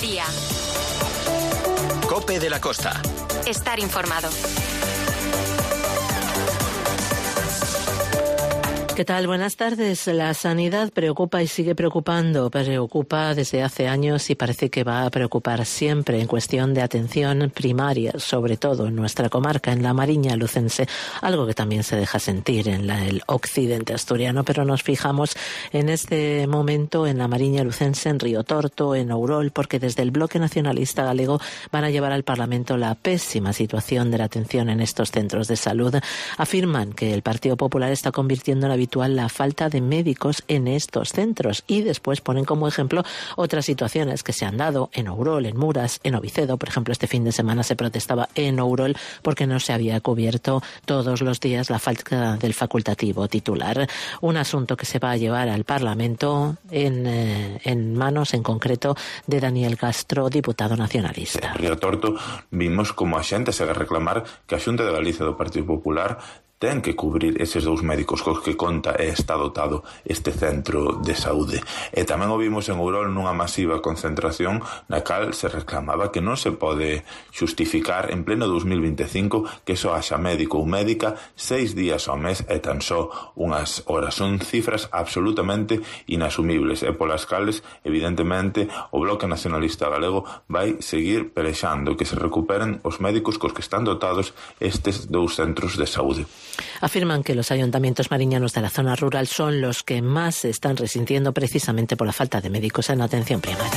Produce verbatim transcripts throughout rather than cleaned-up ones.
mediodía. COPE de la Costa. Estar informado. ¿Qué tal? Buenas tardes. La sanidad preocupa y sigue preocupando. Preocupa desde hace años y parece que va a preocupar siempre en cuestión de atención primaria, sobre todo en nuestra comarca, en la Mariña Lucense, algo que también se deja sentir en la, el occidente asturiano, pero nos fijamos en este momento en la Mariña Lucense, en Río Torto, en Ourol, porque desde el Bloque Nacionalista Galego van a llevar al Parlamento la pésima situación de la atención en estos centros de salud. Afirman que el Partido Popular está convirtiendo en habitual la falta de médicos en estos centros y después ponen como ejemplo otras situaciones que se han dado en Ourol, en Muras, en Ovicedo. Por ejemplo, este fin de semana se protestaba en Ourol porque no se había cubierto todos los días la falta del facultativo titular. Un asunto que se va a llevar al Parlamento en, eh, en manos, en concreto, de Daniel Castro, diputado nacionalista. En Río Torto vimos como a xente se a reclamar que a Xunta de Galicia do Partido Popular ten que cubrir eses dous médicos cos que conta e está dotado este centro de saúde. E tamén o vimos en Ourol nunha masiva concentración na cal se reclamaba que non se pode xustificar en pleno dos mil veinticinco que só haxa médico ou médica seis días ao mes e tan só unhas horas. Son cifras absolutamente inasumibles e polas cales, evidentemente, o Bloque Nacionalista Galego vai seguir pelexando que se recuperen os médicos cos que están dotados estes dous centros de saúde. Afirman que los ayuntamientos mariñanos de la zona rural son los que más se están resintiendo precisamente por la falta de médicos en atención primaria.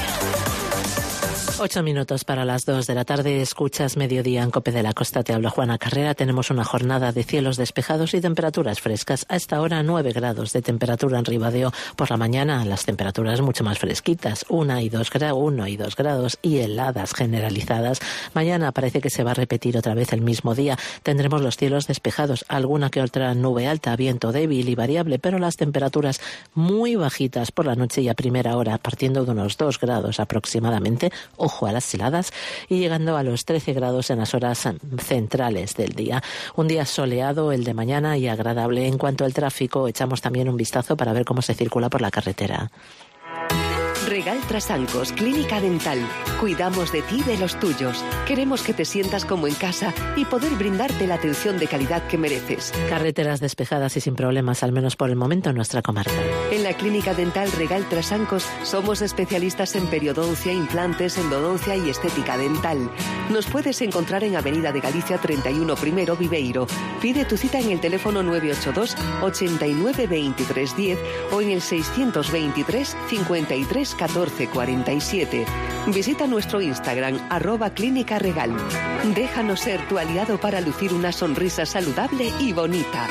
Ocho minutos para las dos de la tarde. Escuchas Mediodía en COPE de la Costa. Te habla Juana Carrera. Tenemos una jornada de cielos despejados y temperaturas frescas. A esta hora nueve grados de temperatura en Ribadeo. Por la mañana las temperaturas mucho más fresquitas. Una y dos grados, uno y dos grados y heladas generalizadas. Mañana parece que se va a repetir otra vez el mismo día. Tendremos los cielos despejados. Alguna que otra nube alta, viento débil y variable, pero las temperaturas muy bajitas por la noche y a primera hora, partiendo de unos dos grados aproximadamente. Ojo a las heladas, y llegando a los trece grados en las horas centrales del día. Un día soleado el de mañana y agradable. En cuanto al tráfico, echamos también un vistazo para ver cómo se circula por la carretera. Regal Trasancos, Clínica Dental. Cuidamos de ti y de los tuyos. Queremos que te sientas como en casa y poder brindarte la atención de calidad que mereces. Carreteras despejadas y sin problemas, al menos por el momento, en nuestra comarca. En la Clínica Dental Regal Trasancos somos especialistas en periodoncia, implantes, endodoncia y estética dental. Nos puedes encontrar en Avenida de Galicia treinta y uno Primero, Viveiro. Pide tu cita en el teléfono nueve ocho dos, ochenta y nueve, veintitrés diez o en el seiscientos veintitrés, cincuenta y tres, catorce cuarenta y siete. Visita nuestro Instagram, arroba Clínica Regal. Déjanos ser tu aliado para lucir una sonrisa saludable y bonita.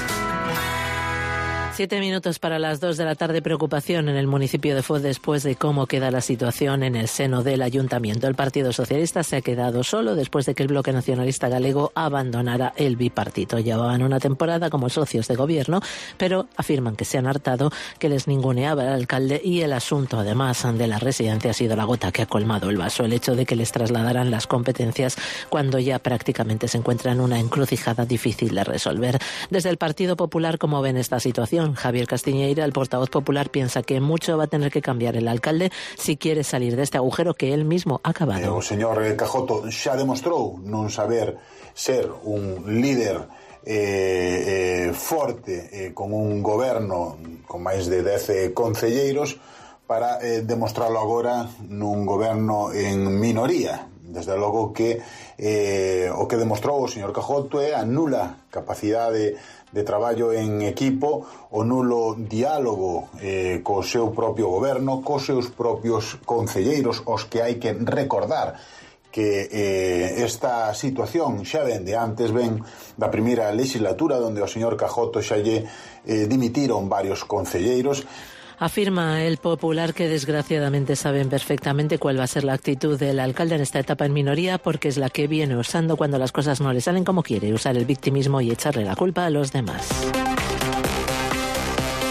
Siete minutos para las dos de la tarde. Preocupación en el municipio de Foz después de cómo queda la situación en el seno del ayuntamiento. El Partido Socialista se ha quedado solo después de que el Bloque Nacionalista Galego abandonara el bipartito. Llevaban una temporada como socios de gobierno, pero afirman que se han hartado, que les ninguneaba el alcalde, y el asunto, además de la residencia, ha sido la gota que ha colmado el vaso. El hecho de que les trasladaran las competencias cuando ya prácticamente se encuentran en una encrucijada difícil de resolver. Desde el Partido Popular, ¿cómo ven esta situación? Javier Castiñeira, el portavoz popular, piensa que mucho va a tener que cambiar el alcalde si quiere salir de este agujero que él mismo ha cavado. Eh, o señor Cajoto xa demostrou non saber ser un líder eh, eh, forte eh, con un goberno con máis de dez concelleiros para eh, demostrarlo agora nun goberno en minoría. Desde logo que eh, o que demostrou o señor Cajoto é a nula capacidade de traballo en equipo, o nulo diálogo eh, co seu propio goberno, cos seus propios concelleiros, os que hai que recordar que eh, esta situación xa ven de antes, ven da primeira legislatura, onde o señor Cajoto xa lle eh, dimitiron varios concelleiros. Afirma el popular que desgraciadamente saben perfectamente cuál va a ser la actitud del alcalde en esta etapa en minoría, porque es la que viene usando cuando las cosas no le salen como quiere, usar el victimismo y echarle la culpa a los demás.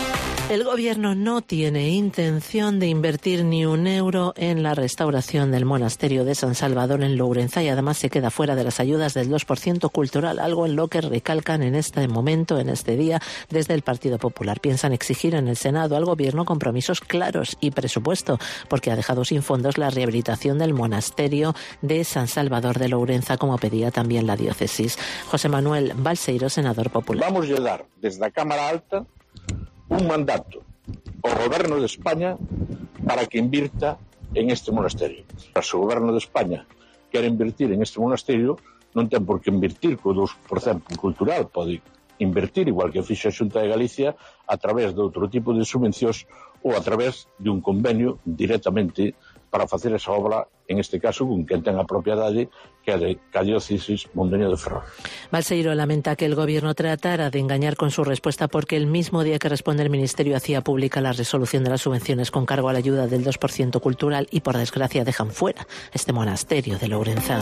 El gobierno no tiene intención de invertir ni un euro en la restauración del monasterio de San Salvador en Lourenza y además se queda fuera de las ayudas del dos por ciento cultural, algo en lo que recalcan en este momento, en este día, desde el Partido Popular. Piensan exigir en el Senado al gobierno compromisos claros y presupuesto, porque ha dejado sin fondos la rehabilitación del monasterio de San Salvador de Lourenza, como pedía también la diócesis. José Manuel Balseiro, senador popular. Vamos a dar desde la Cámara Alta un mandato ao Goberno de España para que invirta en este monasterio. Se o Goberno de España quer invertir en este monasterio, non ten por que invertir co dous por cento cultural, pode invertir, igual que fixo a Xunta de Galicia, a través de outro tipo de subvencións ou a través de un convenio directamente para facer esa obra, en este caso, con quen ten a propiedade, que é de a diócesis Mondoñedo de Ferrol. Balseiro lamenta que el gobierno tratara de engañar con su respuesta porque el mismo día que responde el ministerio hacía pública la resolución de las subvenciones con cargo a la ayuda del dos por ciento cultural y, por desgracia, dejan fuera este monasterio de Lourenza.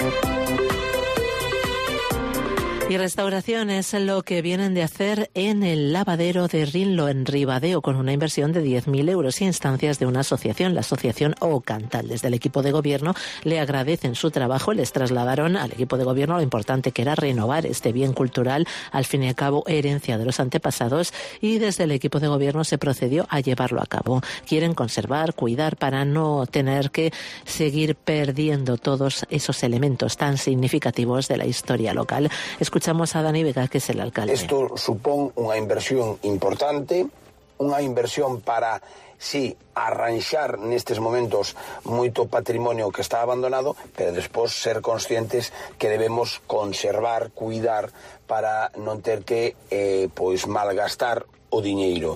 Y restauración es lo que vienen de hacer en el lavadero de Rinlo, en Ribadeo, con una inversión de diez mil euros y instancias de una asociación, la asociación O Cantal. Desde el equipo de gobierno le agradecen su trabajo, les trasladaron al equipo de gobierno lo importante que era renovar este bien cultural, al fin y al cabo herencia de los antepasados, y desde el equipo de gobierno se procedió a llevarlo a cabo. Quieren conservar, cuidar para no tener que seguir perdiendo todos esos elementos tan significativos de la historia local. Escuchamos a Dani Vega, que es el alcalde. Esto supón unha inversión importante, unha inversión para, sí, arranxar nestes momentos moito patrimonio que está abandonado, pero despois ser conscientes que debemos conservar, cuidar, para non ter que eh, pois malgastar o diñeiro.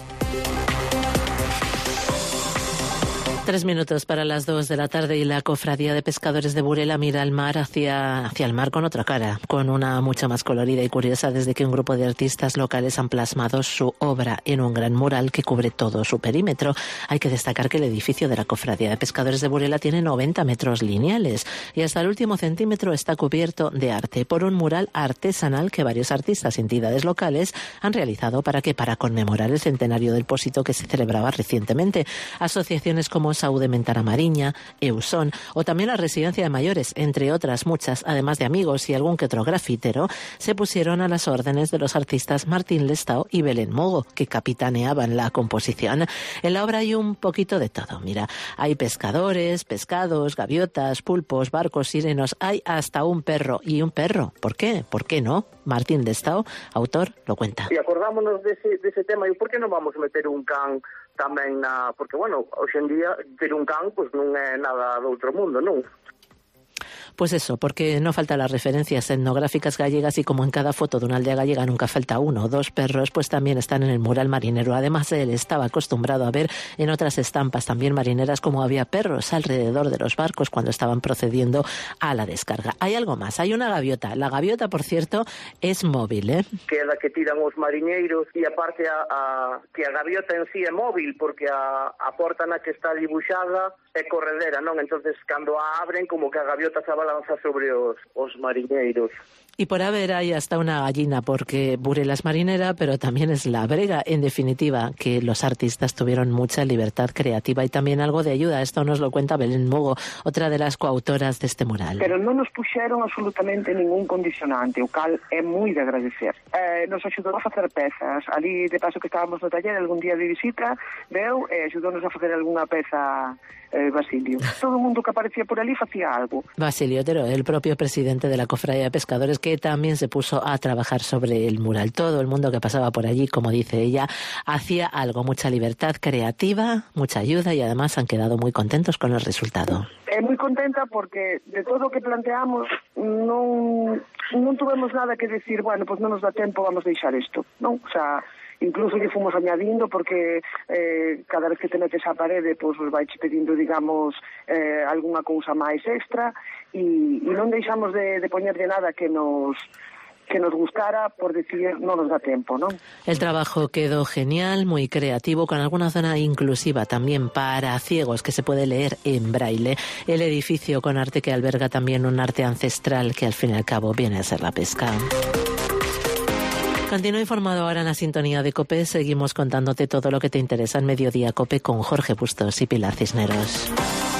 Tres minutos para las dos de la tarde y la cofradía de pescadores de Burela mira al mar hacia, hacia el mar con otra cara, con una mucho más colorida y curiosa desde que un grupo de artistas locales han plasmado su obra en un gran mural que cubre todo su perímetro. Hay que destacar que el edificio de la cofradía de pescadores de Burela tiene noventa metros lineales y hasta el último centímetro está cubierto de arte por un mural artesanal que varios artistas y entidades locales han realizado para que para conmemorar el centenario del Pósito que se celebraba recientemente. Asociaciones como Saúde Mentara Mariña, Eusón o también la Residencia de Mayores, entre otras muchas, además de amigos y algún que otro grafitero, se pusieron a las órdenes de los artistas Martín Lestao y Belén Mogo, que capitaneaban la composición. En la obra hay un poquito de todo. Mira, hay pescadores, pescados, gaviotas, pulpos, barcos, sirenos, hay hasta un perro. ¿Y un perro? ¿Por qué? ¿Por qué no? Martín Lestao, autor, lo cuenta. Y acordámonos de ese, de ese tema, y por qué non vamos meter un can tamén na... Porque, bueno, hoxe en día ter un can pois non é nada do outro mundo, non? Pues eso, porque no faltan las referencias etnográficas gallegas y como en cada foto de una aldea gallega nunca falta uno o dos perros, pues también están en el mural marinero. Además, él estaba acostumbrado a ver en otras estampas también marineras como había perros alrededor de los barcos cuando estaban procediendo a la descarga. Hay algo más, hay una gaviota. La gaviota, por cierto, es móvil, ¿eh? Que é da que tiran os mariñeiros e aparte a, a, que a gaviota en sí é móvil porque a, a porta na que está dibuixada é corredera, non? Entonces, cando a abren, como que a gaviota se balanza sobre os, os mariñeiros. Y por haber hay hasta una gallina, porque Burela es marinera, pero también es la brega. En definitiva, que los artistas tuvieron mucha libertad creativa y también algo de ayuda. Esto nos lo cuenta Belén Mogo, otra de las coautoras de este mural. Pero non nos puxeron absolutamente ningún condicionante, o cal é moi de agradecer. Eh, nos axudou a facer pezas. Ali, de paso que estábamos no taller, algún día de visita, veu e axudounos a facer algunha peza eh, Basilio. Todo o mundo que aparecía por ali facía algo. Basilio Otero, el propio presidente de la Cofradía de Pescadores, que también se puso a trabajar sobre el mural. Todo el mundo que pasaba por allí, como dice ella, hacía algo, mucha libertad creativa, mucha ayuda y además han quedado muy contentos con el resultado. É moi contenta porque de todo o que planteamos non, non tuvemos nada que decir, bueno, pues non nos dá tempo, vamos deixar isto, non? O sea, incluso lle fomos añadindo porque eh, cada vez que te metes á parede pois pues, vai che pedindo, digamos, eh, algunha cousa máis extra e, e non deixamos de, de poñerlle nada que nos que nos gustara, por decir, no nos da tiempo, ¿no? El trabajo quedó genial, muy creativo, con alguna zona inclusiva también para ciegos que se puede leer en braille. El edificio con arte que alberga también un arte ancestral que al fin y al cabo viene a ser la pesca. Continúa informado ahora en la sintonía de COPE. Seguimos contándote todo lo que te interesa en Mediodía COPE con Jorge Bustos y Pilar Cisneros.